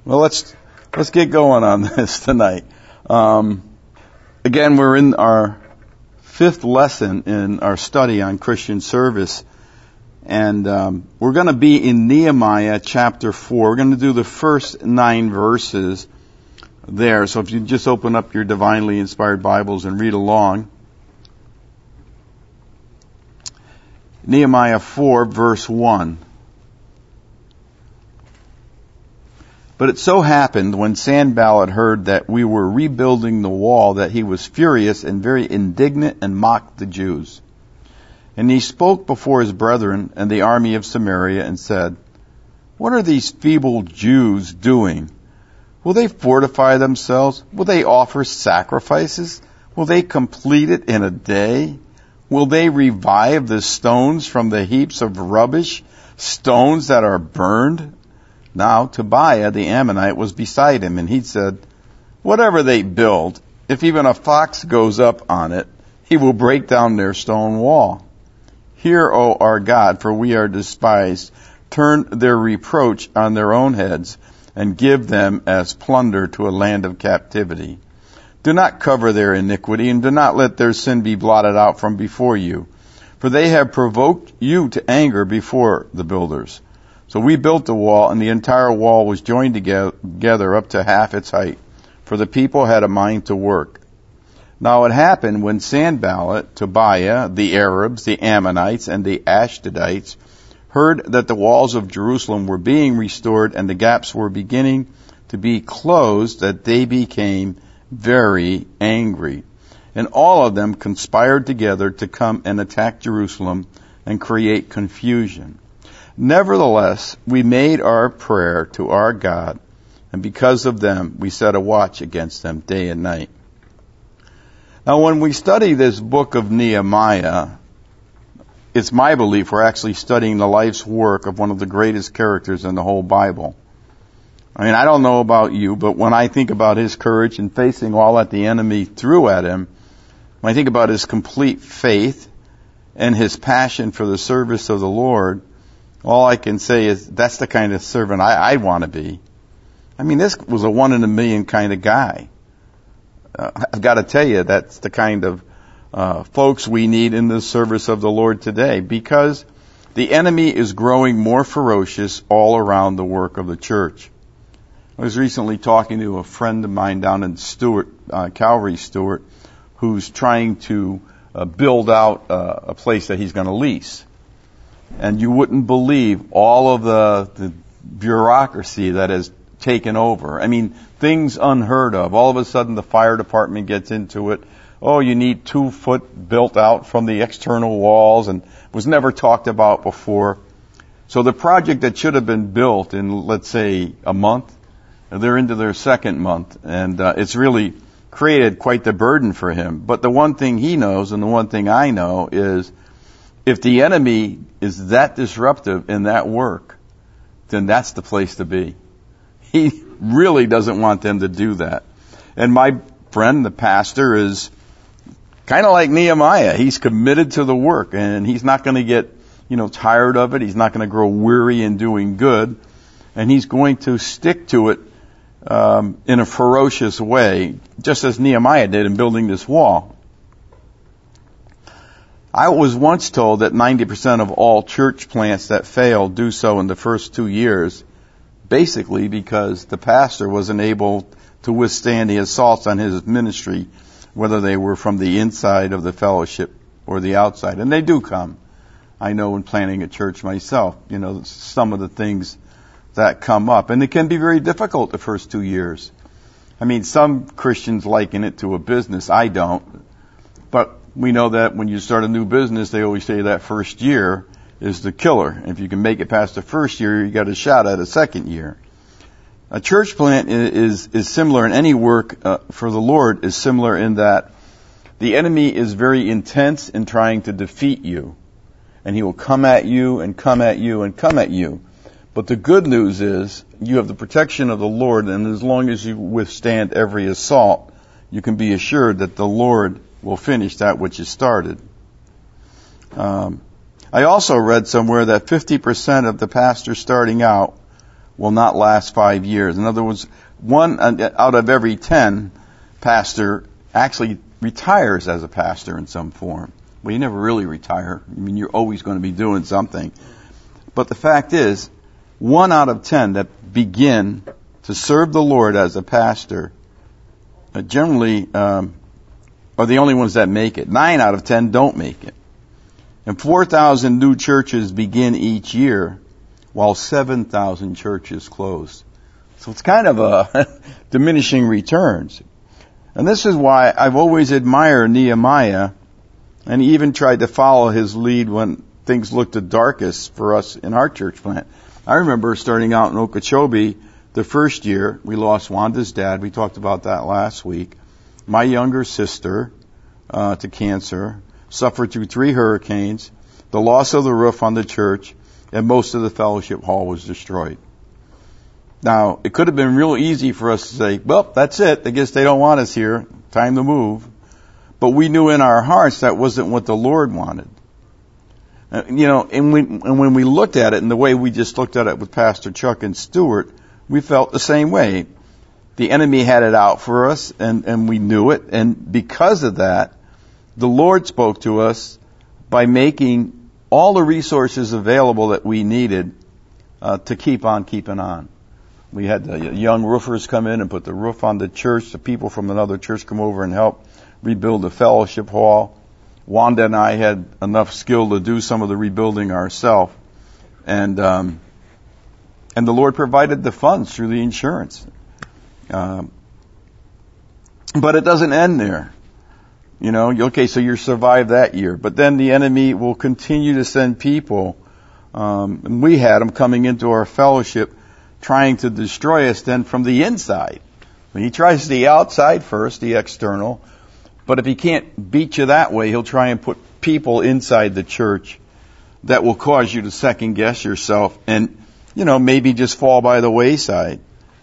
Well, let's get going on this tonight. Again, we're in our fifth lesson in our study on Christian service, and we're going to be in Nehemiah chapter 4. We're going to do the first 9 verses there. So if you just open up your divinely inspired Bibles and read along. Nehemiah 4, verse 1. But it so happened when Sanballat heard that we were rebuilding the wall that he was furious and very indignant and mocked the Jews. And he spoke before his brethren and the army of Samaria and said, "What are these feeble Jews doing? Will they fortify themselves? Will they offer sacrifices? Will they complete it in a day? Will they revive the stones from the heaps of rubbish, stones that are burned?" Now Tobiah the Ammonite was beside him, and he said, "Whatever they build, if even a fox goes up on it, he will break down their stone wall. Hear, O our God, for we are despised. Turn their reproach on their own heads, and give them as plunder to a land of captivity. Do not cover their iniquity, and do not let their sin be blotted out from before you. For they have provoked you to anger before the builders." So we built the wall, and the entire wall was joined together up to half its height, for the people had a mind to work. Now it happened when Sanballat, Tobiah, the Arabs, the Ammonites, and the Ashdodites heard that the walls of Jerusalem were being restored and the gaps were beginning to be closed, that they became very angry. And all of them conspired together to come and attack Jerusalem and create confusion. Nevertheless, we made our prayer to our God, and because of them, we set a watch against them day and night. Now, when we study this book of Nehemiah, it's my belief we're actually studying the life's work of one of the greatest characters in the whole Bible. I mean, I don't know about you, but when I think about his courage in facing all that the enemy threw at him, when I think about his complete faith and his passion for the service of the Lord, all I can say is that's the kind of servant I want to be. I mean, this was a 1 in a million kind of guy. I've got to tell you, that's the kind of folks we need in the service of the Lord today, because the enemy is growing more ferocious all around the work of the church. I was recently talking to a friend of mine down in Calvary, Stewart, who's trying to build out a place that he's going to lease. And you wouldn't believe all of the bureaucracy that has taken over. I mean, things unheard of. All of a sudden, the fire department gets into it. Oh, you need 2 foot built out from the external walls, and was never talked about before. So the project that should have been built in, let's say, a month, they're into their second month, and it's really created quite the burden for him. But the one thing he knows, and the one thing I know, is if the enemy is that disruptive in that work, then that's the place to be. He really doesn't want them to do that. And my friend, the pastor, is kind of like Nehemiah. He's committed to the work, and he's not going to get, tired of it. He's not going to grow weary in doing good, and he's going to stick to it in a ferocious way, just as Nehemiah did in building this wall. I was once told that 90% of all church plants that fail do so in the first 2 years, basically because the pastor wasn't able to withstand the assaults on his ministry, whether they were from the inside of the fellowship or the outside. And they do come. I know in planning a church myself, some of the things that come up. And it can be very difficult the first 2 years. I mean, some Christians liken it to a business. I don't. But we know that when you start a new business, they always say that first year is the killer. If you can make it past the first year, you got a shot at a second year. A church plant is similar in any work for the Lord, is similar in that the enemy is very intense in trying to defeat you. And he will come at you and come at you and come at you. But the good news is you have the protection of the Lord, and as long as you withstand every assault, you can be assured that the Lord will finish that which is started. I also read somewhere that 50% of the pastors starting out will not last 5 years. In other words, 1 out of every 10 pastor actually retires as a pastor in some form. Well, you never really retire. I mean, you're always going to be doing something. But the fact is, 1 out of 10 that begin to serve the Lord as a pastor generally are the only ones that make it. 9 out of 10 don't make it. And 4,000 new churches begin each year, while 7,000 churches close. So it's kind of a diminishing returns. And this is why I've always admired Nehemiah, and even tried to follow his lead when things looked the darkest for us in our church plant. I remember starting out in Okeechobee the first year. We lost Wanda's dad. We talked about that last week. My younger sister to cancer, suffered through 3 hurricanes, the loss of the roof on the church, and most of the fellowship hall was destroyed. Now, it could have been real easy for us to say, well, that's it. I guess they don't want us here. Time to move. But we knew in our hearts that wasn't what the Lord wanted. And when we looked at it, and the way we just looked at it with Pastor Chuck and Stuart, we felt the same way. The enemy had it out for us, and we knew it. And because of that, the Lord spoke to us by making all the resources available that we needed to keep on keeping on. We had the young roofers come in and put the roof on the church. The people from another church come over and help rebuild the fellowship hall. Wanda and I had enough skill to do some of the rebuilding ourselves. And the Lord provided the funds through the insurance. But it doesn't end there. Okay, so you survived that year. But then the enemy will continue to send people. And we had them coming into our fellowship trying to destroy us then from the inside. He tries the outside first, the external. But if he can't beat you that way, he'll try and put people inside the church that will cause you to second guess yourself and, maybe just fall by the wayside.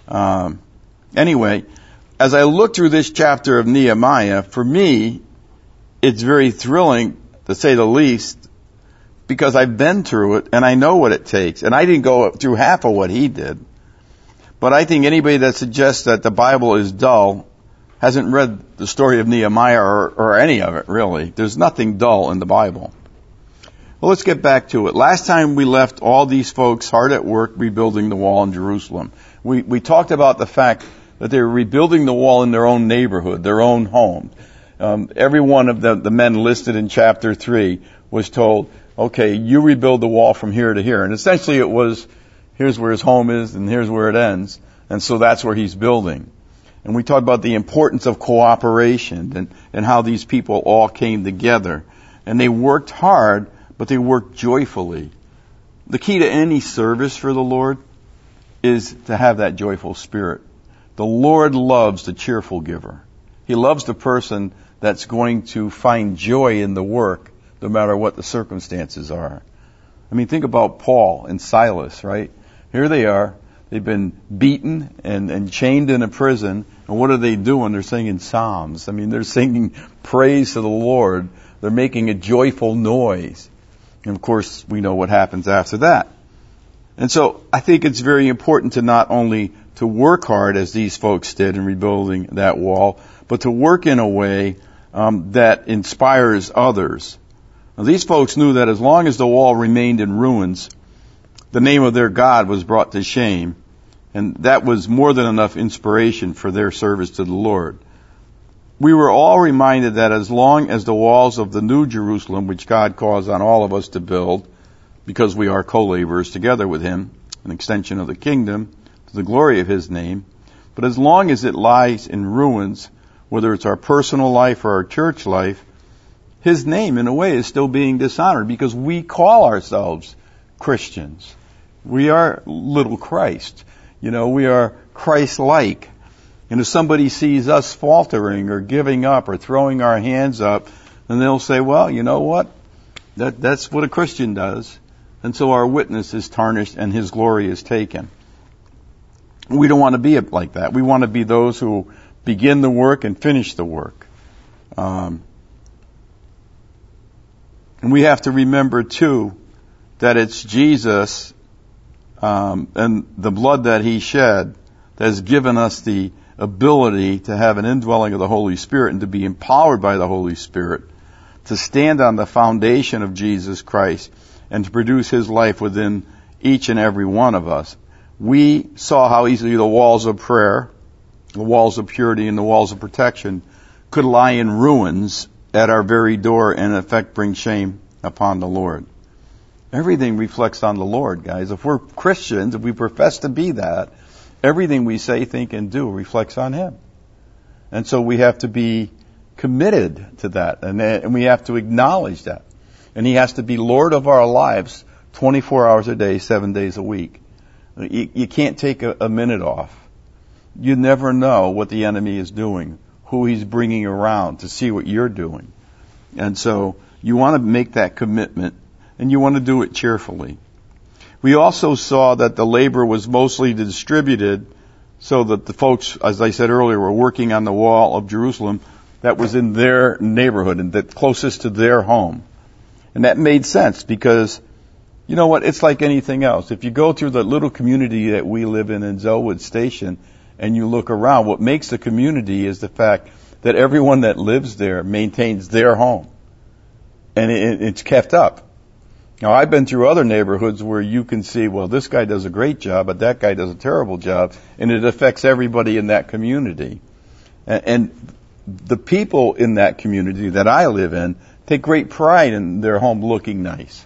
Anyway, as I look through this chapter of Nehemiah, for me, it's very thrilling, to say the least, because I've been through it and I know what it takes. And I didn't go through half of what he did. But I think anybody that suggests that the Bible is dull hasn't read the story of Nehemiah or any of it, really. There's nothing dull in the Bible. Well, let's get back to it. Last time we left all these folks hard at work rebuilding the wall in Jerusalem. We talked about the fact that they were rebuilding the wall in their own neighborhood, their own home. Every one of the men listed in chapter 3 was told, okay, you rebuild the wall from here to here. And essentially it was, here's where his home is and here's where it ends. And so that's where he's building. And we talked about the importance of cooperation and how these people all came together. And they worked hard, but they worked joyfully. The key to any service for the Lord is to have that joyful spirit. The Lord loves the cheerful giver. He loves the person that's going to find joy in the work, no matter what the circumstances are. I mean, think about Paul and Silas, right? Here they are. They've been beaten and chained in a prison. And what are they doing? They're singing psalms. I mean, they're singing praise to the Lord. They're making a joyful noise. And of course, we know what happens after that. And so I think it's very important to not only to work hard as these folks did in rebuilding that wall, but to work in a way that inspires others. Now, these folks knew that as long as the wall remained in ruins, the name of their God was brought to shame. And that was more than enough inspiration for their service to the Lord. We were all reminded that as long as the walls of the New Jerusalem, which God calls on all of us to build, because we are co-laborers together with Him, an extension of the kingdom, to the glory of His name, but as long as it lies in ruins, whether it's our personal life or our church life, His name, in a way, is still being dishonored because we call ourselves Christians. We are little Christ. We are Christ-like. And if somebody sees us faltering or giving up or throwing our hands up, then they'll say, well, you know what? That's what a Christian does. And so our witness is tarnished and His glory is taken. We don't want to be like that. We want to be those who begin the work and finish the work. And we have to remember, too, that it's Jesus and the blood that he shed that has given us the ability to have an indwelling of the Holy Spirit and to be empowered by the Holy Spirit to stand on the foundation of Jesus Christ and to produce his life within each and every one of us. We saw how easily the walls of prayer, the walls of purity, and the walls of protection could lie in ruins at our very door and in effect bring shame upon the Lord. Everything reflects on the Lord, guys. If we're Christians, if we profess to be that, everything we say, think, and do reflects on him. And so we have to be committed to that, and we have to acknowledge that. And he has to be Lord of our lives 24 hours a day, 7 days a week. You can't take a minute off. You never know what the enemy is doing, who he's bringing around to see what you're doing. And so you want to make that commitment, and you want to do it cheerfully. We also saw that the labor was mostly distributed so that the folks, as I said earlier, were working on the wall of Jerusalem that was in their neighborhood and that closest to their home. And that made sense because, you know what, it's like anything else. If you go through the little community that we live in Zellwood Station and you look around, what makes the community is the fact that everyone that lives there maintains their home. And it's kept up. Now, I've been through other neighborhoods where you can see, well, this guy does a great job, but that guy does a terrible job, and it affects everybody in that community. And the people in that community that I live in take great pride in their home looking nice,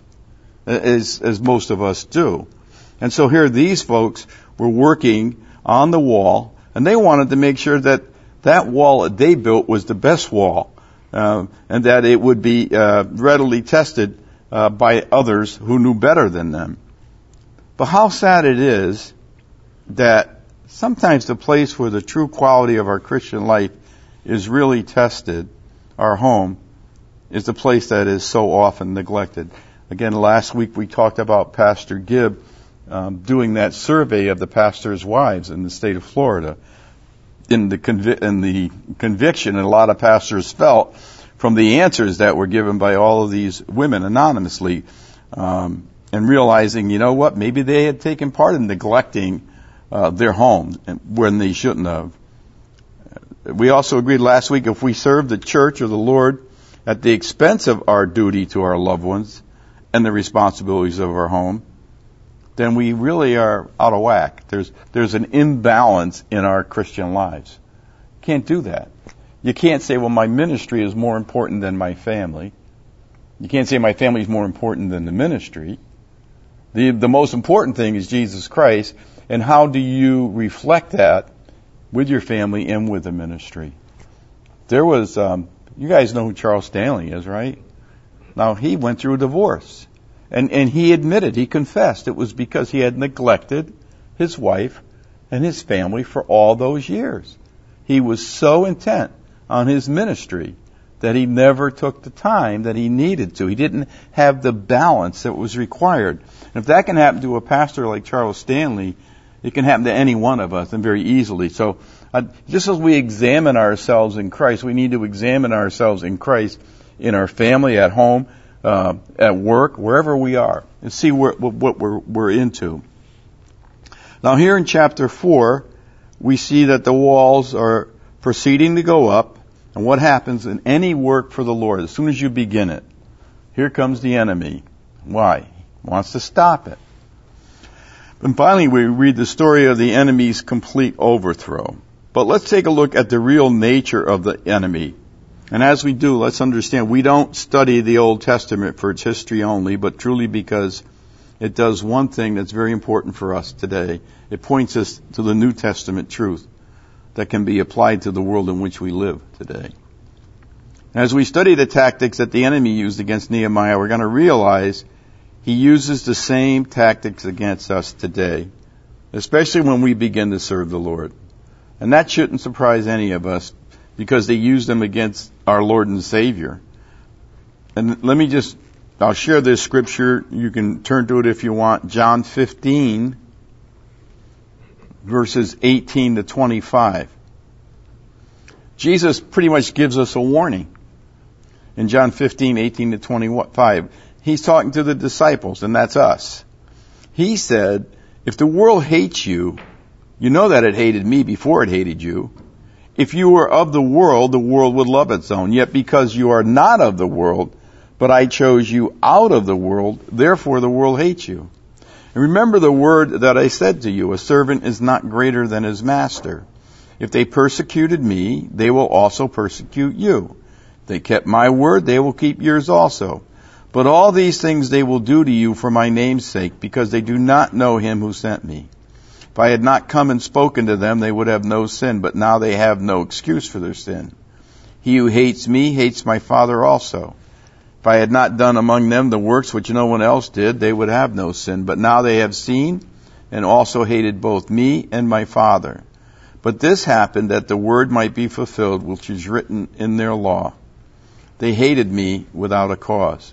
as most of us do. And so here these folks were working on the wall, and they wanted to make sure that that wall that they built was the best wall, and that it would be readily tested by others who knew better than them. But how sad it is that sometimes the place where the true quality of our Christian life is really tested, our home, is the place that is so often neglected. Again, last week we talked about Pastor Gibb doing that survey of the pastors' wives in the state of Florida. In the conviction that a lot of pastors felt from the answers that were given by all of these women anonymously, and realizing, you know what, maybe they had taken part in neglecting their home when they shouldn't have. We also agreed last week if we serve the church or the Lord at the expense of our duty to our loved ones and the responsibilities of our home, then we really are out of whack. There's an imbalance in our Christian lives. Can't do that. You can't say, well, my ministry is more important than my family. You can't say my family is more important than the ministry. The most important thing is Jesus Christ, and how do you reflect that with your family and with the ministry? There was, you guys know who Charles Stanley is, right? Now, he went through a divorce. And he admitted, he confessed, it was because he had neglected his wife and his family for all those years. He was so intent on his ministry that he never took the time that he needed to. He didn't have the balance that was required. And if that can happen to a pastor like Charles Stanley, it can happen to any one of us, and very easily. So just as we examine ourselves in Christ, we need to examine ourselves in Christ in our family, at home, at work, wherever we are, and see what we're into. Now here in chapter 4, we see that the walls are proceeding to go up, and what happens in any work for the Lord, as soon as you begin it, here comes the enemy. Why? He wants to stop it. And finally, we read the story of the enemy's complete overthrow. But let's take a look at the real nature of the enemy. And as we do, let's understand we don't study the Old Testament for its history only, but truly because it does one thing that's very important for us today. It points us to the New Testament truth that can be applied to the world in which we live today. As we study the tactics that the enemy used against Nehemiah, we're going to realize he uses the same tactics against us today, especially when we begin to serve the Lord. And that shouldn't surprise any of us, because they used them against our Lord and Savior. And I'll share this scripture. You can turn to it if you want. John 15, verses 18 to 25. Jesus pretty much gives us a warning. In John 15, 18 to 25, he's talking to the disciples, and that's us. He said, If the world hates you, you know that it hated me before it hated you. If you were of the world would love its own. Yet because you are not of the world, but I chose you out of the world, therefore the world hates you. And remember the word that I said to you, a servant is not greater than his master. If they persecuted me, they will also persecute you. If they kept my word, they will keep yours also. But all these things they will do to you for my name's sake, because they do not know him who sent me. If I had not come and spoken to them, they would have no sin, but now they have no excuse for their sin. He who hates me hates my Father also. If I had not done among them the works which no one else did, they would have no sin. But now they have seen and also hated both me and my Father. But this happened that the word might be fulfilled, which is written in their law. They hated me without a cause.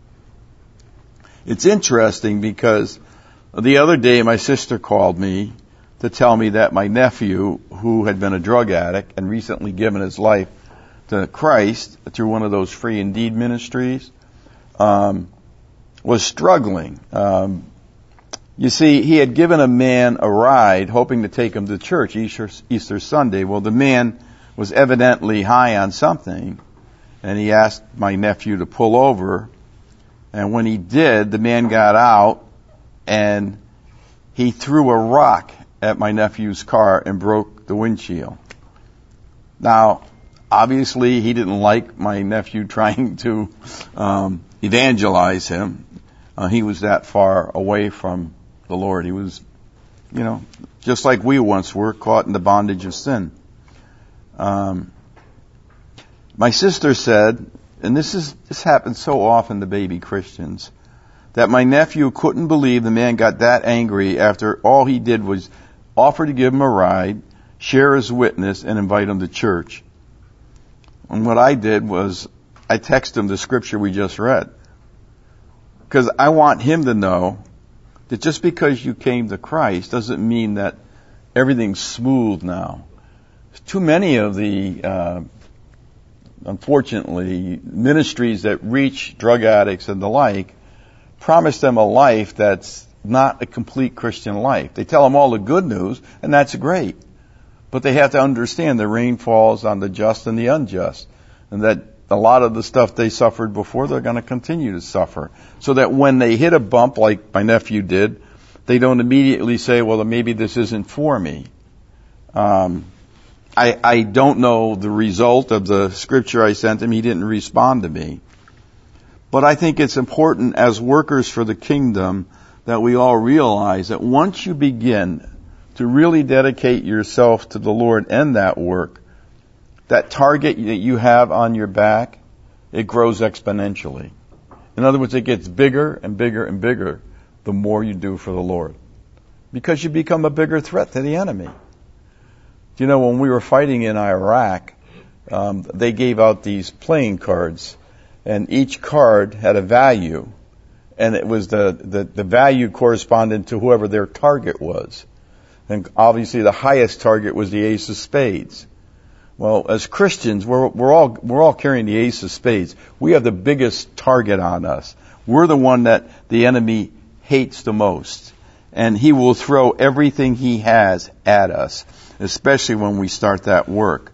It's interesting because the other day my sister called me to tell me that my nephew, who had been a drug addict and recently given his life to Christ through one of those free indeed ministries, was struggling. You see, he had given a man a ride hoping to take him to church Easter Sunday. Well, the man was evidently high on something, and he asked my nephew to pull over. And when he did, the man got out and he threw a rock at my nephew's car and broke the windshield. Now, obviously, he didn't like my nephew trying to evangelize him. He was that far away from the Lord. He was, just like we once were, caught in the bondage of sin. My sister said, and this happens so often to baby Christians, that my nephew couldn't believe the man got that angry after all he did was offer to give him a ride, share his witness, and invite him to church. And what I did was I texted him the scripture we just read. Because I want him to know that just because you came to Christ doesn't mean that everything's smooth now. Too many of the, unfortunately, ministries that reach drug addicts and the like promise them a life that's not a complete Christian life. They tell them all the good news, and that's great. But they have to understand the rain falls on the just and the unjust, and that a lot of the stuff they suffered before, they're going to continue to suffer. So that when they hit a bump like my nephew did, they don't immediately say, well, maybe this isn't for me. I don't know the result of the scripture I sent him. He didn't respond to me. But I think it's important as workers for the kingdom that we all realize that once you begin to really dedicate yourself to the Lord and that work, that target that you have on your back, it grows exponentially. In other words, it gets bigger and bigger and bigger the more you do for the Lord. Because you become a bigger threat to the enemy. When we were fighting in Iraq, they gave out these playing cards, and each card had a value, and it was the value corresponded to whoever their target was. And obviously the highest target was the ace of spades. Well, as Christians, we're all carrying the ace of spades. We have the biggest target on us. We're the one that the enemy hates the most. And he will throw everything he has at us, especially when we start that work.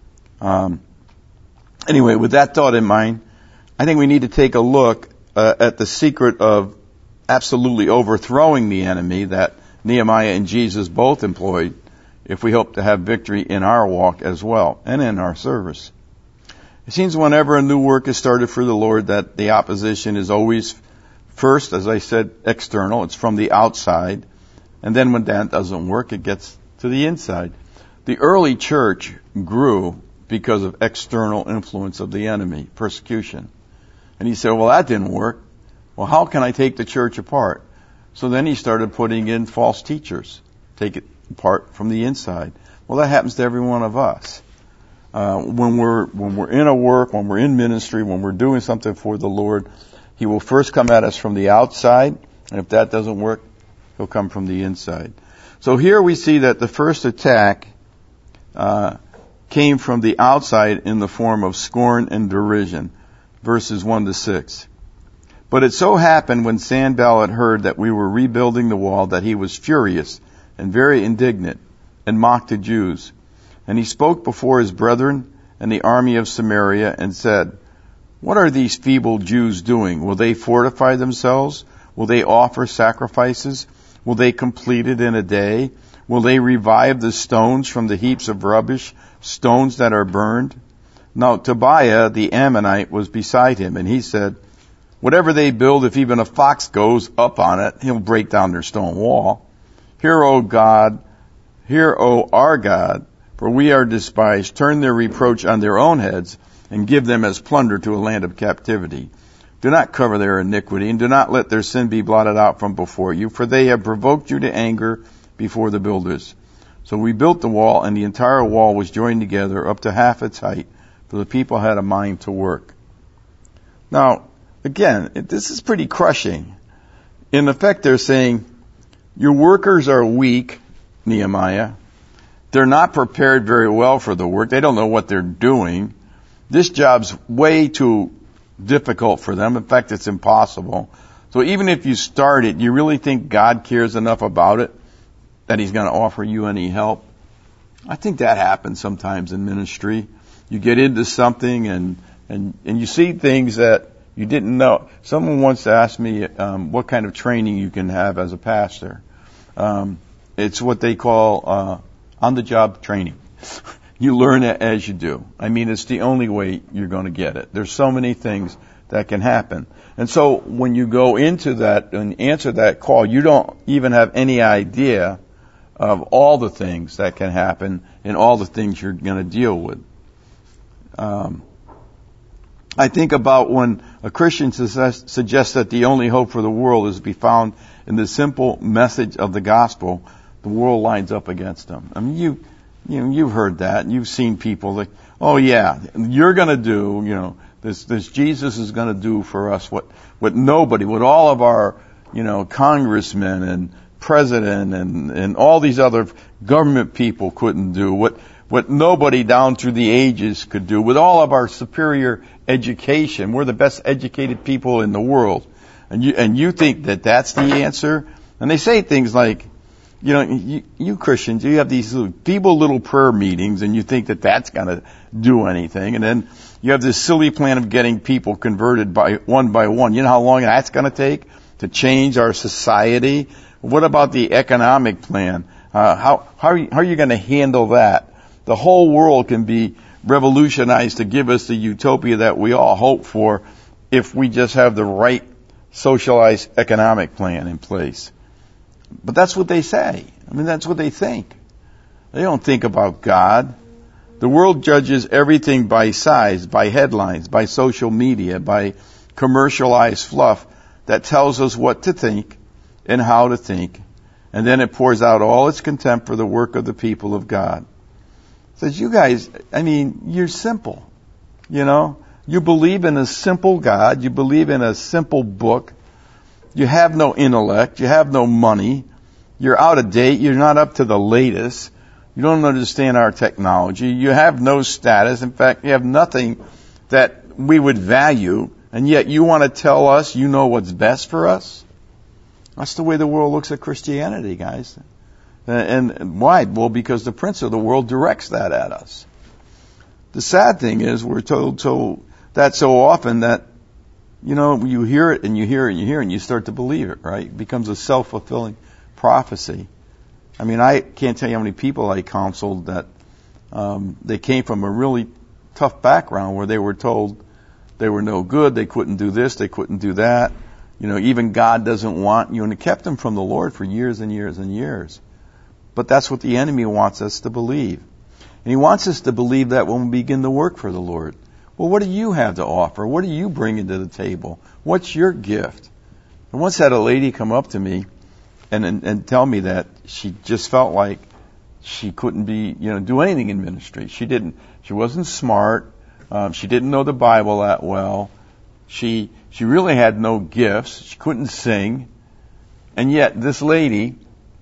Anyway, with that thought in mind, I think we need to take a look at the secret of absolutely overthrowing the enemy that Nehemiah and Jesus both employed if we hope to have victory in our walk as well and in our service. It seems whenever a new work is started for the Lord that the opposition is always first, as I said, external. It's from the outside. And then when that doesn't work, it gets to the inside. The early church grew because of external influence of the enemy, persecution. And he said, well, that didn't work. Well, how can I take the church apart? So then he started putting in false teachers, take it apart from the inside. Well, that happens to every one of us. When we're in a work, when we're in ministry, when we're doing something for the Lord, he will first come at us from the outside, and if that doesn't work, he'll come from the inside. So here we see that the first attack came from the outside in the form of scorn and derision, verses 1 to 6. But it so happened when Sanballat heard that we were rebuilding the wall that he was furious and very indignant and mocked the Jews. And he spoke before his brethren and the army of Samaria and said, "What are these feeble Jews doing? Will they fortify themselves? Will they offer sacrifices? Will they complete it in a day? Will they revive the stones from the heaps of rubbish, stones that are burned?" Now Tobiah the Ammonite was beside him, and he said, "Whatever they build, if even a fox goes up on it, he'll break down their stone wall. Hear, O our God, for we are despised. Turn their reproach on their own heads, and give them as plunder to a land of captivity. Do not cover their iniquity, and do not let their sin be blotted out from before you, for they have provoked you to anger before the builders." So we built the wall, and the entire wall was joined together up to half its height, for the people had a mind to work. Now, again, this is pretty crushing. In effect, they're saying, your workers are weak, Nehemiah. They're not prepared very well for the work. They don't know what they're doing. This job's way too difficult for them. In fact, it's impossible. So even if you start it, you really think God cares enough about it that He's going to offer you any help? I think that happens sometimes in ministry. You get into something and you see things that you didn't know. Someone once asked me what kind of training you can have as a pastor. It's what they call on-the-job training. You learn it as you do. I mean, it's the only way you're going to get it. There's so many things that can happen. And so when you go into that and answer that call, you don't even have any idea of all the things that can happen and all the things you're going to deal with. I think about when a Christian suggests that the only hope for the world is to be found in the simple message of the gospel, the world lines up against them. I mean, you've heard that. You've seen people like, oh yeah, you're going to do, this Jesus is going to do for us what all of our, congressmen and president and all these other government people couldn't do, what nobody down through the ages could do, with all of our superior education. We're the best educated people in the world. And you think that that's the answer? And they say things like, you Christians, you have these feeble little prayer meetings and you think that that's going to do anything. And then you have this silly plan of getting people converted by one. You know how long that's going to take to change our society? What about the economic plan? How are you going to handle that? The whole world can be revolutionized to give us the utopia that we all hope for if we just have the right socialized economic plan in place. But that's what they say. I mean, that's what they think. They don't think about God. The world judges everything by size, by headlines, by social media, by commercialized fluff that tells us what to think and how to think. And then it pours out all its contempt for the work of the people of God. It says, you guys, you're simple. You believe in a simple God. You believe in a simple book. You have no intellect. You have no money. You're out of date. You're not up to the latest. You don't understand our technology. You have no status. In fact, you have nothing that we would value. And yet you want to tell us you know what's best for us? That's the way the world looks at Christianity, guys. And why? Well, because the prince of the world directs that at us. The sad thing is we're told that so often that, you hear it and you hear it and you hear it and you start to believe it, right? It becomes a self-fulfilling prophecy. I can't tell you how many people I counseled that they came from a really tough background where they were told they were no good, they couldn't do this, they couldn't do that. Even God doesn't want you, and it kept them from the Lord for years and years and years. But that's what the enemy wants us to believe. And he wants us to believe that when we begin to work for the Lord. Well, what do you have to offer? What do you bring into the table? What's your gift? I once had a lady come up to me and tell me that she just felt like she couldn't do anything in ministry. She wasn't smart. She didn't know the Bible that well. She really had no gifts. She couldn't sing. And yet this lady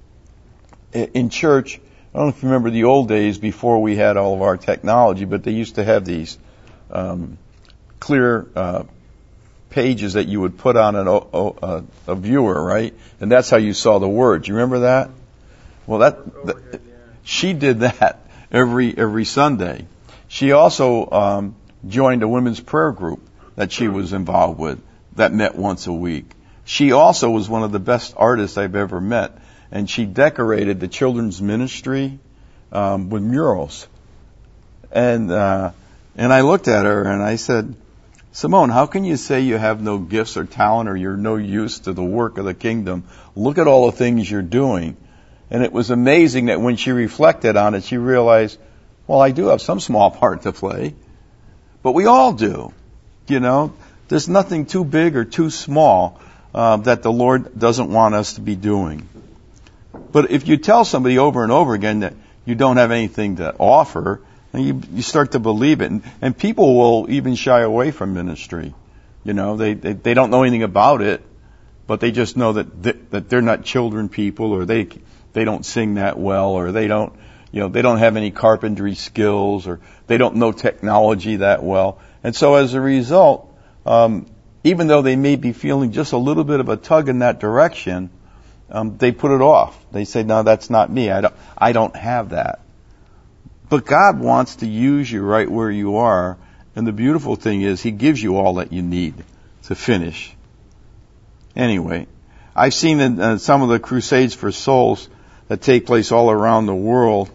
in church, I don't know if you remember the old days before we had all of our technology, but they used to have these clear pages that you would put on a viewer, right? And that's how you saw the words. You remember that? Well, she did that every Sunday. She also joined a women's prayer group that she was involved with that met once a week. She also was one of the best artists I've ever met, and she decorated the children's ministry with murals. And I looked at her and I said, Simone, how can you say you have no gifts or talent or you're no use to the work of the kingdom? Look at all the things you're doing. And it was amazing that when she reflected on it, she realized, well, I do have some small part to play. But we all do. You know, there's nothing too big or too small that the Lord doesn't want us to be doing. But if you tell somebody over and over again that you don't have anything to offer, and you start to believe it. And people will even shy away from ministry. You know, they don't know anything about it, but they just know that they're not children people, or they don't sing that well, or they don't have any carpentry skills, or they don't know technology that well. And so as a result, even though they may be feeling just a little bit of a tug in that direction, they put it off. They say, no, that's not me. I don't have that. But God wants to use you right where you are. And the beautiful thing is He gives you all that you need to finish. Anyway, I've seen in some of the crusades for souls that take place all around the world,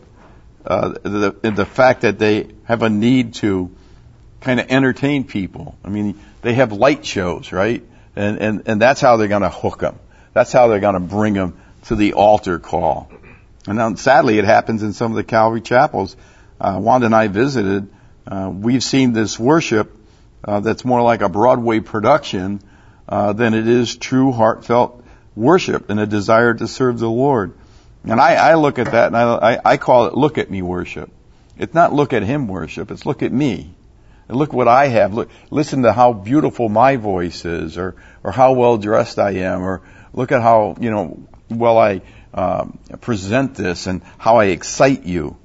the fact that they have a need to kind of entertain people. I mean, they have light shows, right? And that's how they're going to hook them. That's how they're going to bring them to the altar call. And now, sadly, it happens in some of the Calvary chapels. Wanda and I visited. We've seen this worship that's more like a Broadway production than it is true, heartfelt worship and a desire to serve the Lord. And I look at that and I call it look at me worship. It's not look at Him worship. It's look at me. And look what I have. Look, listen to how beautiful my voice is, or how well dressed I am, or look at how well I present this and how I excite you.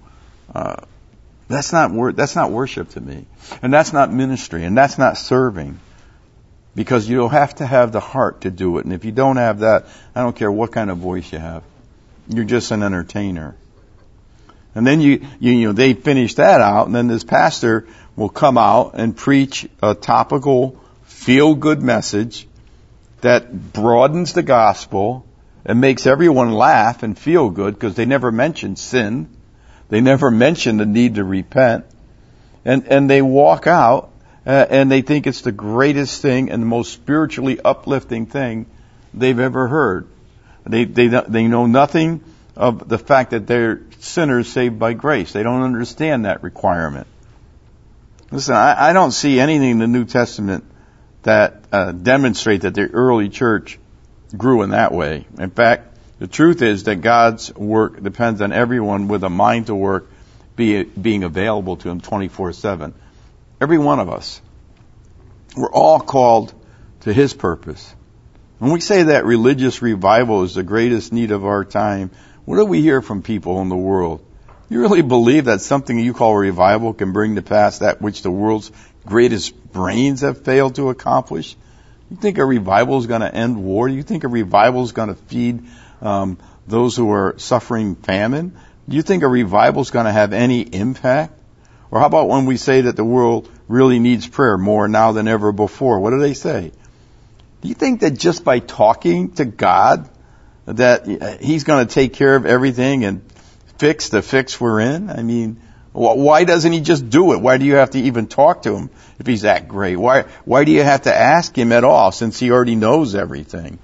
That's not worship to me, and that's not ministry, and that's not serving, because you'll have to have the heart to do it. And if you don't have that, I don't care what kind of voice you have, you're just an entertainer. And then they finish that out, and then this pastor will come out and preach a topical, feel-good message that broadens the gospel and makes everyone laugh and feel good, because they never mention sin. They never mention the need to repent. And they walk out and they think it's the greatest thing and the most spiritually uplifting thing they've ever heard. They know nothing of the fact that they're sinners saved by grace. They don't understand that requirement. Listen, I don't see anything in the New Testament that demonstrate that the early church grew in that way. In fact, the truth is that God's work depends on everyone with a mind to work being available to Him 24/7. Every one of us. We're all called to His purpose. When we say that religious revival is the greatest need of our time, what do we hear from people in the world? You really believe that something you call revival can bring to pass that which the world's greatest brains have failed to accomplish? You think a revival is going to end war? Do you think a revival is going to feed those who are suffering famine? Do you think a revival is going to have any impact? Or how about when we say that the world really needs prayer more now than ever before? What do they say? Do you think that just by talking to God that He's going to take care of everything and fix the fix we're in? I mean, why doesn't He just do it? Why do you have to even talk to Him if He's that great? Why do you have to ask Him at all, since He already knows everything?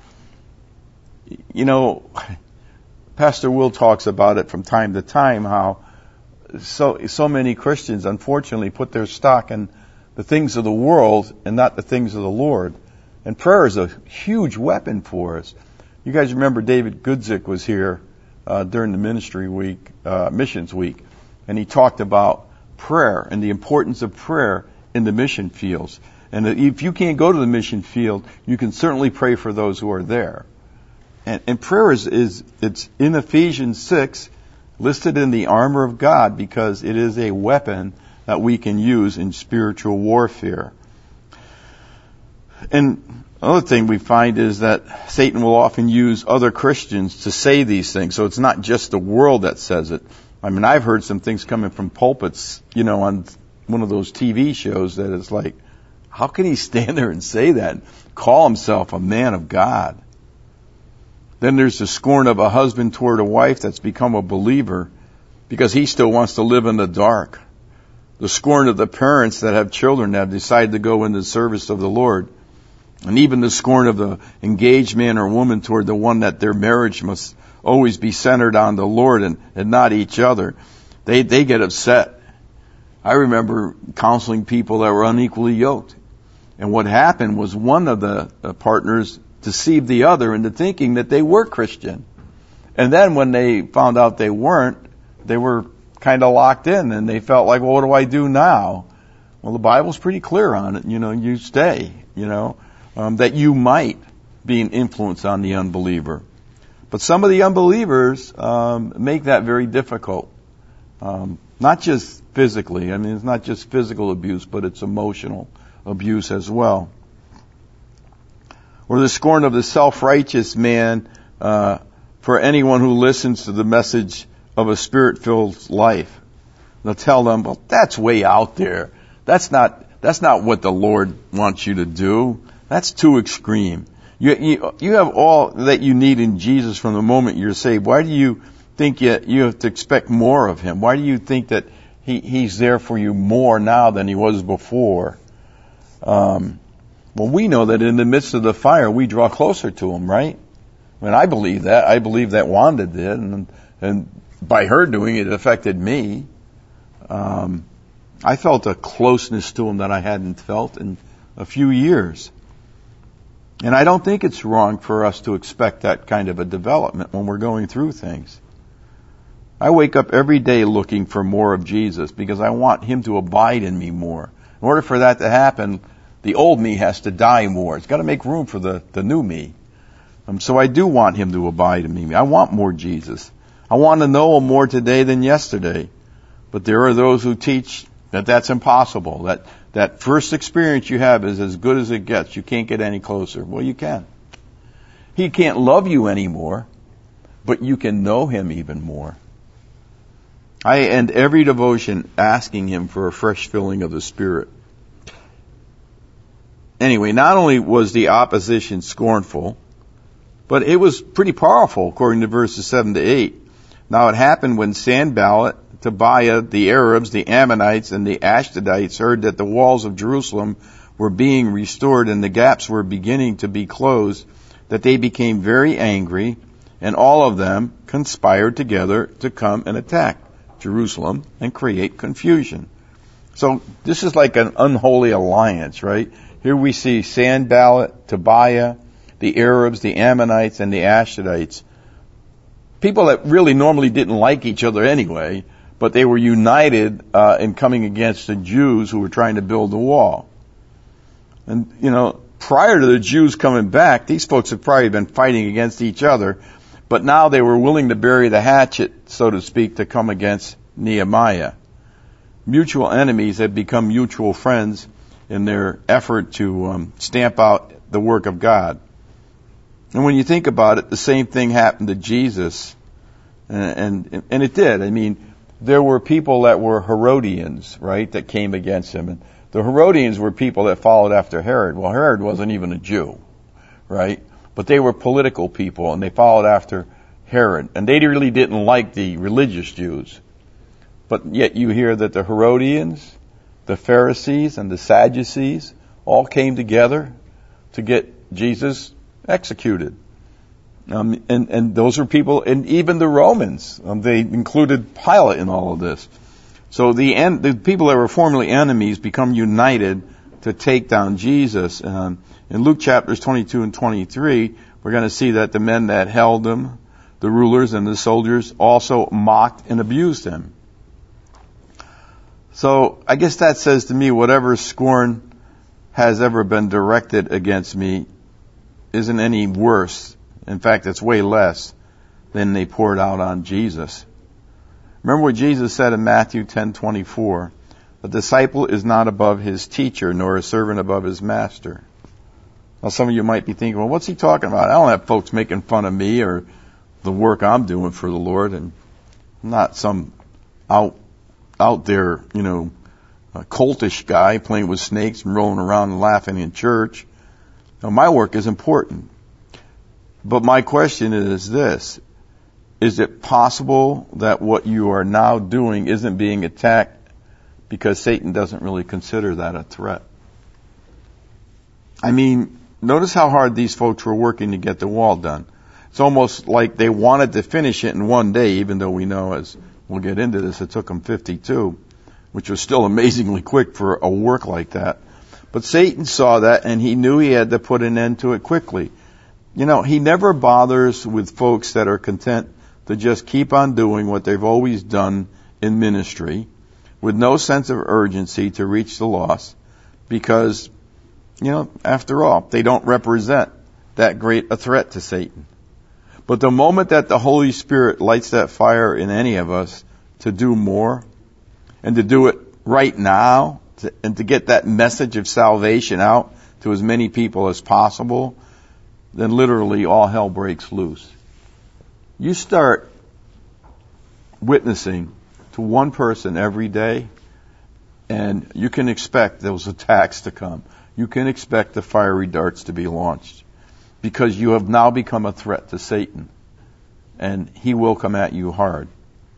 You know, Pastor Will talks about it from time to time, how so many Christians unfortunately put their stock in the things of the world and not the things of the Lord. And prayer is a huge weapon for us. You guys remember David Gudzik was here during the ministry week, missions week, and he talked about prayer and the importance of prayer in the mission fields. And if you can't go to the mission field, you can certainly pray for those who are there. And prayer it's in Ephesians 6, listed in the armor of God, because it is a weapon that we can use in spiritual warfare. And another thing we find is that Satan will often use other Christians to say these things. So it's not just the world that says it. I mean, I've heard some things coming from pulpits, on one of those TV shows that it's like, how can he stand there and say that and call himself a man of God? Then there's the scorn of a husband toward a wife that's become a believer because he still wants to live in the dark. The scorn of the parents that have children that have decided to go into the service of the Lord. And even the scorn of the engaged man or woman toward the one that their marriage must always be centered on the Lord and not each other. They get upset. I remember counseling people that were unequally yoked. And what happened was one of the partners deceived the other into thinking that they were Christian. And then when they found out they weren't, they were kind of locked in and they felt like, well, what do I do now? Well, the Bible's pretty clear on it. You stay, that you might be an influence on the unbeliever. But some of the unbelievers make that very difficult. Not just physically. I mean, it's not just physical abuse, but it's emotional abuse as well. Or the scorn of the self-righteous man for anyone who listens to the message of a spirit-filled life. They'll tell them, well, that's way out there. That's not what the Lord wants you to do. That's too extreme. You have all that you need in Jesus from the moment you're saved. Why do you think you have to expect more of Him? Why do you think that He's there for you more now than He was before? Well, we know that in the midst of the fire, we draw closer to Him, right? I mean, I believe that. I believe that Wanda did, and by her doing it, it affected me. I felt a closeness to Him that I hadn't felt in a few years. And I don't think it's wrong for us to expect that kind of a development when we're going through things. I wake up every day looking for more of Jesus because I want Him to abide in me more. In order for that to happen, the old me has to die more. It's got to make room for the new me. So I do want Him to abide in me. I want more Jesus. I want to know Him more today than yesterday. But there are those who teach that that's impossible, that first experience you have is as good as it gets. You can't get any closer. Well, you can. He can't love you anymore, but you can know Him even more. I end every devotion asking Him for a fresh filling of the Spirit. Anyway, not only was the opposition scornful, but it was pretty powerful, according to verses 7 to 8. Now it happened when Sanballat, Tobiah, the Arabs, the Ammonites, and the Ashdodites heard that the walls of Jerusalem were being restored and the gaps were beginning to be closed, that they became very angry, and all of them conspired together to come and attack Jerusalem and create confusion. So this is like an unholy alliance, right? Here we see Sanballat, Tobiah, the Arabs, the Ammonites, and the Ashdodites. People that really normally didn't like each other anyway, but they were united in coming against the Jews who were trying to build the wall. And, prior to the Jews coming back, these folks had probably been fighting against each other, but now they were willing to bury the hatchet, so to speak, to come against Nehemiah. Mutual enemies had become mutual friends in their effort to stamp out the work of God. And when you think about it, the same thing happened to Jesus. And it did. I mean, there were people that were Herodians, right, that came against him. And the Herodians were people that followed after Herod. Well, Herod wasn't even a Jew, right? But they were political people, and they followed after Herod. And they really didn't like the religious Jews. But yet you hear that the Herodians, the Pharisees, and the Sadducees all came together to get Jesus executed. And those are people, and even the Romans, they included Pilate in all of this. So the people that were formerly enemies become united to take down Jesus. In Luke chapters 22 and 23, we're going to see that the men that held him, the rulers and the soldiers, also mocked and abused him. So I guess that says to me, whatever scorn has ever been directed against me isn't any worse. In fact, it's way less than they poured out on Jesus. Remember what Jesus said in Matthew 10:24. A disciple is not above his teacher, nor a servant above his master. Now, some of you might be thinking, well, what's he talking about? I don't have folks making fun of me or the work I'm doing for the Lord, and I'm not some out there, a cultish guy playing with snakes and rolling around and laughing in church. Now, my work is important. But my question is this: is it possible that what you are now doing isn't being attacked because Satan doesn't really consider that a threat? I mean, notice how hard these folks were working to get the wall done. It's almost like they wanted to finish it in one day, even though we know, as we'll get into this, it took them 52, which was still amazingly quick for a work like that. But Satan saw that, and he knew he had to put an end to it quickly. He never bothers with folks that are content to just keep on doing what they've always done in ministry with no sense of urgency to reach the lost because, after all, they don't represent that great a threat to Satan. But the moment that the Holy Spirit lights that fire in any of us to do more and to do it right now and to get that message of salvation out to as many people as possible, then literally all hell breaks loose. You start witnessing to one person every day, and you can expect those attacks to come. You can expect the fiery darts to be launched because you have now become a threat to Satan, and he will come at you hard.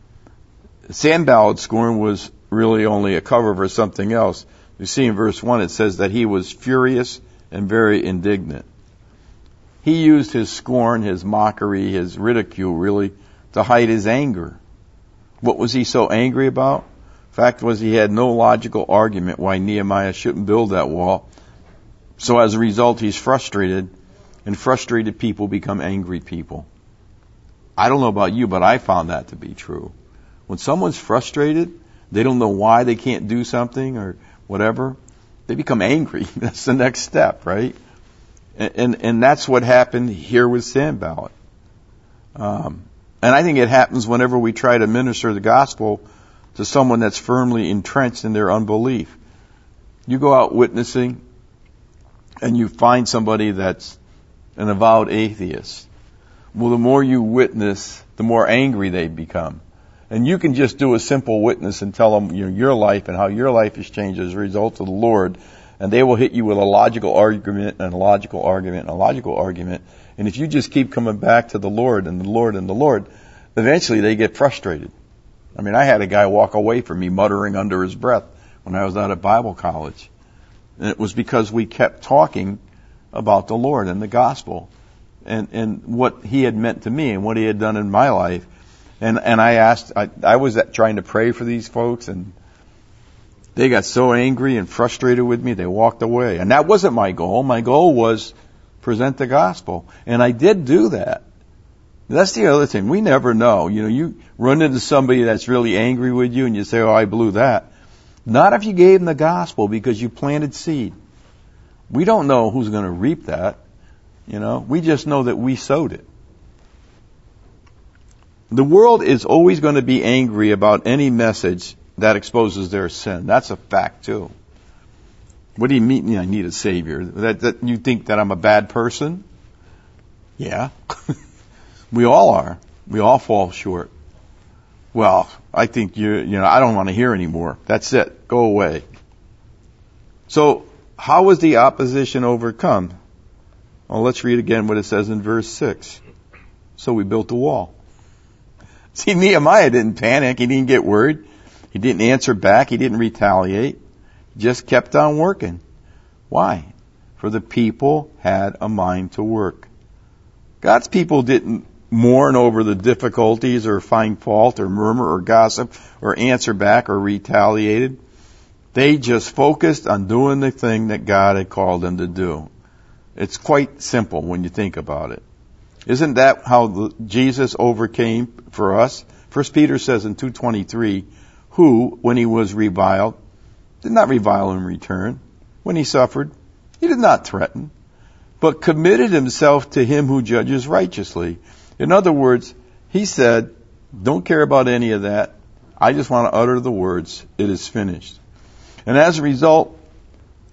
Sanballat's scorn was really only a cover for something else. You see in verse 1 it says that he was furious and very indignant. He used his scorn, his mockery, his ridicule, really, to hide his anger. What was he so angry about? Fact was, he had no logical argument why Nehemiah shouldn't build that wall. So as a result, he's frustrated, and frustrated people become angry people. I don't know about you, but I found that to be true. When someone's frustrated, they don't know why they can't do something or whatever, they become angry. That's the next step, right? And that's what happened here with Sanballat. And I think it happens whenever we try to minister the gospel to someone that's firmly entrenched in their unbelief. You go out witnessing and you find somebody that's an avowed atheist. Well, the more you witness, the more angry they become. And you can just do a simple witness and tell them your life and how your life has changed as a result of the Lord. And they will hit you with a logical argument and a logical argument and a logical argument. And if you just keep coming back to the Lord and the Lord and the Lord, eventually they get frustrated. I mean, I had a guy walk away from me muttering under his breath when I was out at Bible college. And it was because we kept talking about the Lord and the gospel and what he had meant to me and what he had done in my life. And I was trying to pray for these folks, and they got so angry and frustrated with me, they walked away. And that wasn't my goal. My goal was present the gospel. And I did do that. That's the other thing. We never know. You run into somebody that's really angry with you and you say, oh, I blew that. Not if you gave them the gospel because you planted seed. We don't know who's going to reap that. We just know that we sowed it. The world is always going to be angry about any message that exposes their sin. That's a fact, too. What do you mean I need a Savior? That you think that I'm a bad person? Yeah. We all are. We all fall short. Well, I think I don't want to hear anymore. That's it. Go away. So, how was the opposition overcome? Well, let's read again what it says in verse 6. So we built the wall. See, Nehemiah didn't panic. He didn't get worried. He didn't answer back. He didn't retaliate. He just kept on working. Why? For the people had a mind to work. God's people didn't mourn over the difficulties or find fault or murmur or gossip or answer back or retaliated. They just focused on doing the thing that God had called them to do. It's quite simple when you think about it. Isn't that how Jesus overcame for us? 1 Peter says in 2:23, who, when he was reviled, did not revile in return. When he suffered, he did not threaten, but committed himself to him who judges righteously. In other words, he said, don't care about any of that. I just want to utter the words, it is finished. And as a result,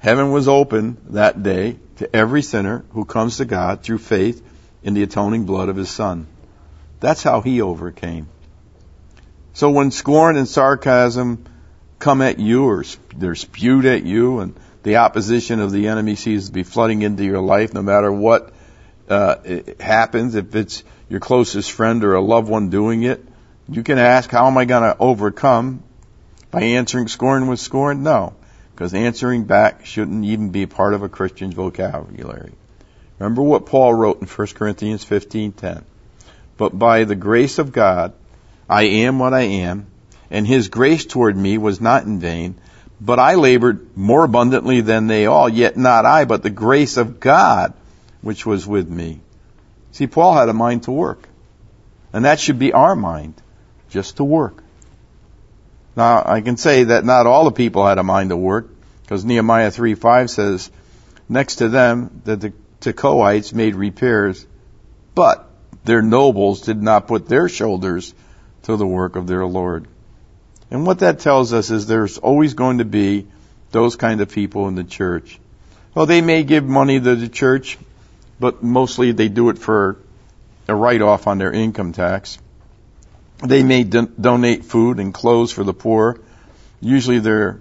Heaven was open that day to every sinner who comes to God through faith in the atoning blood of His Son. That's how He overcame. So when scorn and sarcasm come at you, or they're spewed at you, and the opposition of the enemy seems to be flooding into your life, no matter what happens, if it's your closest friend or a loved one doing it, you can ask, how am I going to overcome? By answering scorn with scorn? No, because answering back shouldn't even be part of a Christian's vocabulary. Remember what Paul wrote in 1 Corinthians 15:10. But by the grace of God, I am what I am, and His grace toward me was not in vain, but I labored more abundantly than they all, yet not I, but the grace of God, which was with me. See, Paul had a mind to work. And that should be our mind, just to work. Now, I can say that not all the people had a mind to work, because Nehemiah 3:5 says, next to them, that the Tekoites made repairs, but their nobles did not put their shoulders to the work of their Lord. And what that tells us is there's always going to be those kind of people in the church. Well, they may give money to the church, but mostly they do it for a write-off on their income tax. They may donate food and clothes for the poor. Usually they're,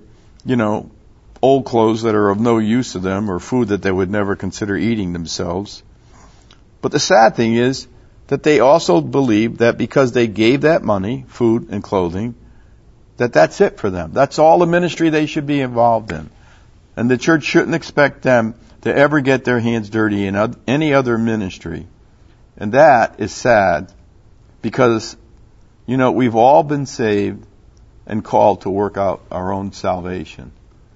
old clothes that are of no use to them, or food that they would never consider eating themselves. But the sad thing is that they also believe that because they gave that money, food and clothing, that's it for them. That's all the ministry they should be involved in. And the church shouldn't expect them to ever get their hands dirty in any other ministry. And that is sad, because, we've all been saved and called to work out our own salvation.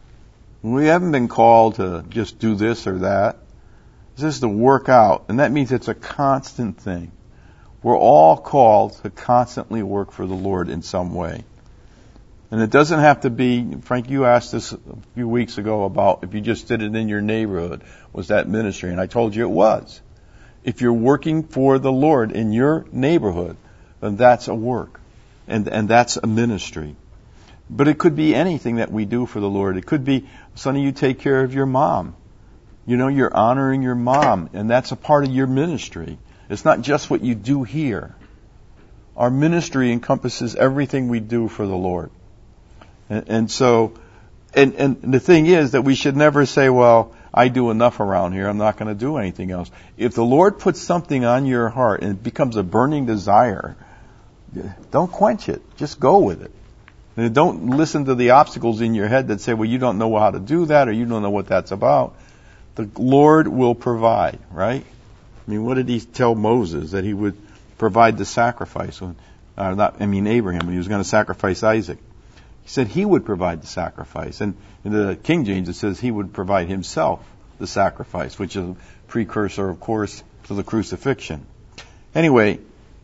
We haven't been called to just do this or that. It's just to work out, and that means it's a constant thing. We're all called to constantly work for the Lord in some way. And it doesn't have to be, Frank, you asked this a few weeks ago about if you just did it in your neighborhood, was that ministry? And I told you it was. If you're working for the Lord in your neighborhood, then that's a work. And that's a ministry. But it could be anything that we do for the Lord. It could be, Sonny, you take care of your mom. You're honoring your mom, and that's a part of your ministry. It's not just what you do here. Our ministry encompasses everything we do for the Lord. And so the thing is that we should never say, well, I do enough around here, I'm not going to do anything else. If the Lord puts something on your heart and it becomes a burning desire, don't quench it. Just go with it. And don't listen to the obstacles in your head that say, well, you don't know how to do that, or you don't know what that's about. The Lord will provide, right? I mean, what did He tell Moses? That He would provide the sacrifice. Abraham, when he was going to sacrifice Isaac. He said He would provide the sacrifice. And in the King James it says He would provide Himself the sacrifice, which is a precursor, of course, to the crucifixion. Anyway,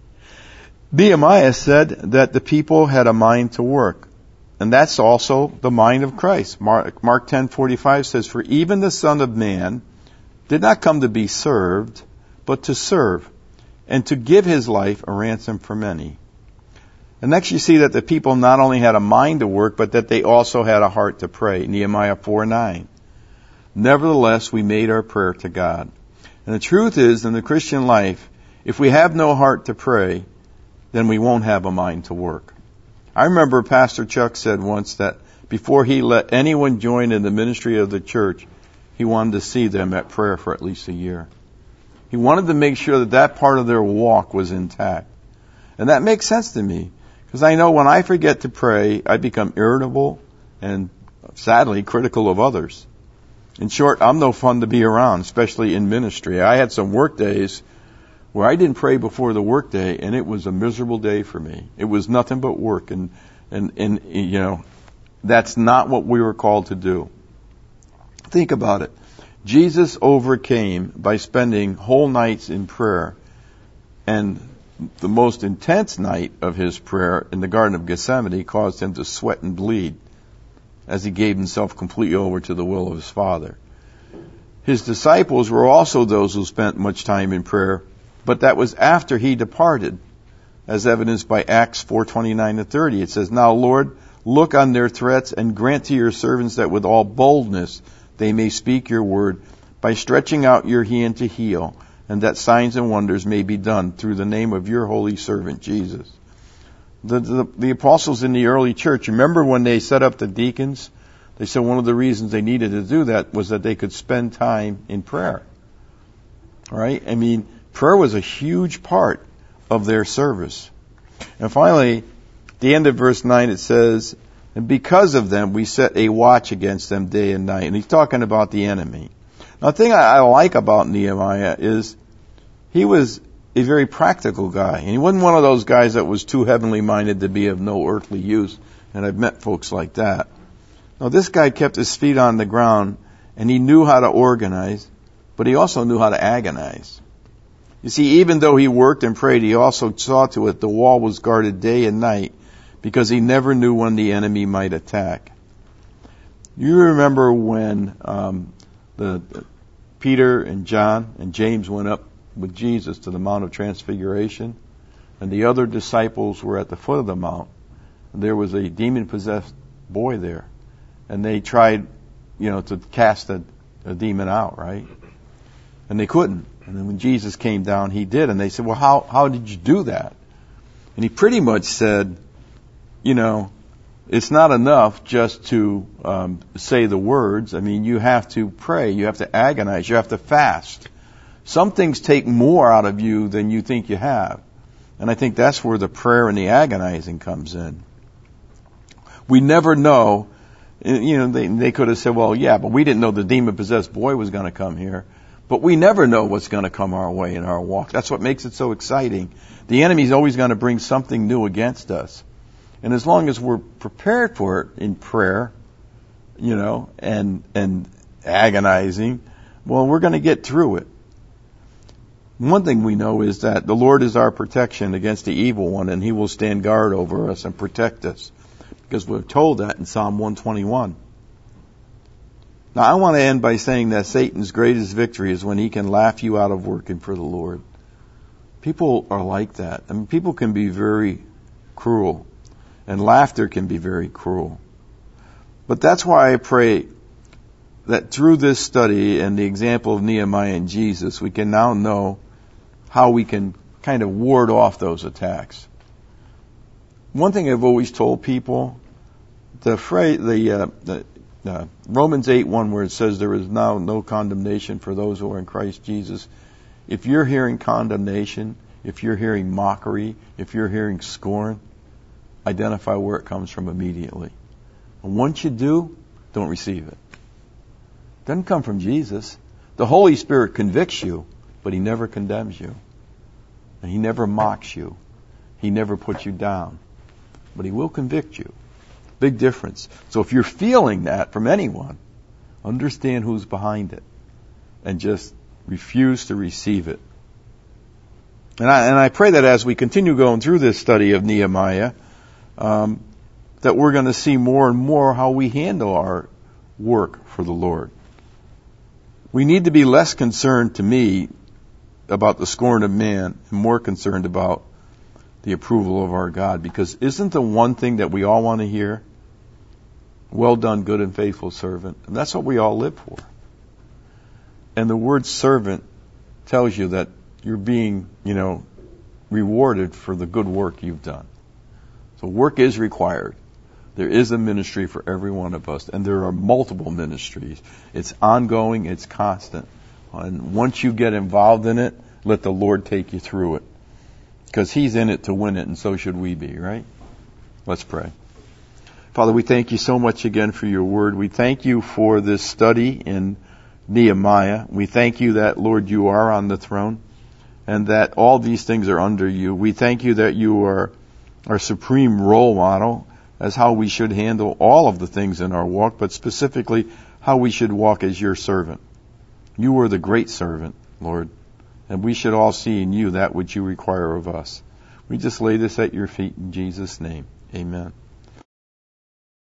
Nehemiah said that the people had a mind to work. And that's also the mind of Christ. Mark 10:45 says, for even the Son of Man did not come to be served, but to serve, and to give His life a ransom for many. And next you see that the people not only had a mind to work, but that they also had a heart to pray. Nehemiah 4:9. Nevertheless, we made our prayer to God. And the truth is, in the Christian life, if we have no heart to pray, then we won't have a mind to work. I remember Pastor Chuck said once that before he let anyone join in the ministry of the church, he wanted to see them at prayer for at least a year. He wanted to make sure that part of their walk was intact. And that makes sense to me, because I know when I forget to pray, I become irritable and, sadly, critical of others. In short, I'm no fun to be around, especially in ministry. I had some work days where I didn't pray before the work day, and it was a miserable day for me. It was nothing but work, and that's not what we were called to do. Think about it. Jesus overcame by spending whole nights in prayer, and the most intense night of His prayer in the Garden of Gethsemane caused Him to sweat and bleed as He gave Himself completely over to the will of His Father. His disciples were also those who spent much time in prayer, but that was after He departed, as evidenced by Acts 4:29-30. It says, now, Lord, look on their threats and grant to your servants that with all boldness they may speak your word by stretching out your hand to heal, and that signs and wonders may be done through the name of your holy servant Jesus. The apostles in the early church, remember when they set up the deacons? They said one of the reasons they needed to do that was that they could spend time in prayer. Right? I mean, prayer was a huge part of their service. And finally, at the end of verse 9 it says, and because of them we set a watch against them day and night. And he's talking about the enemy. Now the thing I like about Nehemiah is he was a very practical guy. And he wasn't one of those guys that was too heavenly minded to be of no earthly use. And I've met folks like that. Now this guy kept his feet on the ground, and he knew how to organize, but he also knew how to agonize. You see, even though he worked and prayed, he also saw to it the wall was guarded day and night, because he never knew when the enemy might attack. You remember when Peter and John and James went up with Jesus to the Mount of Transfiguration, and the other disciples were at the foot of the mount. There was a demon-possessed boy there, and they tried, to cast a demon out, right? And they couldn't. And then when Jesus came down, he did. And they said, well, how did you do that? And he pretty much said, it's not enough just to say the words. I mean, you have to pray, you have to agonize, you have to fast. Some things take more out of you than you think you have. And I think that's where the prayer and the agonizing comes in. We never know. They could have said, well, yeah, but we didn't know the demon-possessed boy was going to come here. But we never know what's going to come our way in our walk. That's what makes it so exciting. The enemy's always going to bring something new against us. And as long as we're prepared for it in prayer, and agonizing, well, we're going to get through it. One thing we know is that the Lord is our protection against the evil one, and he will stand guard over us and protect us, because we're told that in Psalm 121. Now, I want to end by saying that Satan's greatest victory is when he can laugh you out of working for the Lord. People are like that. I mean, people can be very cruel, and laughter can be very cruel. But that's why I pray that through this study and the example of Nehemiah and Jesus, we can now know how we can kind of ward off those attacks. One thing I've always told people, Romans 8:1, where it says there is now no condemnation for those who are in Christ Jesus. If you're hearing condemnation, if you're hearing mockery, if you're hearing scorn, identify where it comes from immediately. And once you do, don't receive it. It doesn't come from Jesus. The Holy Spirit convicts you, but he never condemns you. And he never mocks you. He never puts you down. But he will convict you. Big difference. So if you're feeling that from anyone, understand who's behind it and just refuse to receive it. And I pray that as we continue going through this study of Nehemiah, that we're going to see more and more how we handle our work for the Lord. We need to be less concerned, to me, about the scorn of man and more concerned about the approval of our God. Because isn't the one thing that we all want to hear? Well done, good and faithful servant. And that's what we all live for. And the word servant tells you that you're being, rewarded for the good work you've done. So work is required. There is a ministry for every one of us, and there are multiple ministries. It's ongoing, it's constant. And once you get involved in it, let the Lord take you through it. Because he's in it to win it, and so should we be, right? Let's pray. Father, we thank you so much again for your word. We thank you for this study in Nehemiah. We thank you that, Lord, you are on the throne and that all these things are under you. We thank you that you are our supreme role model as how we should handle all of the things in our walk, but specifically how we should walk as your servant. You are the great servant, Lord, and we should all see in you that which you require of us. We just lay this at your feet in Jesus' name. Amen.